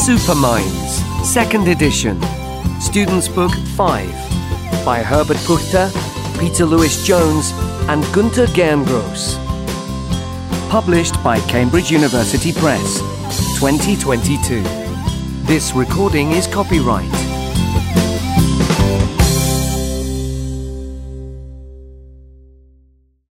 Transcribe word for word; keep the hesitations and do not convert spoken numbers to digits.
Superminds, second edition. Students' Book five by Herbert Puchter, Peter Lewis Jones and Gunter Gerngross. Published by Cambridge University Press, twenty twenty-two. This recording is copyright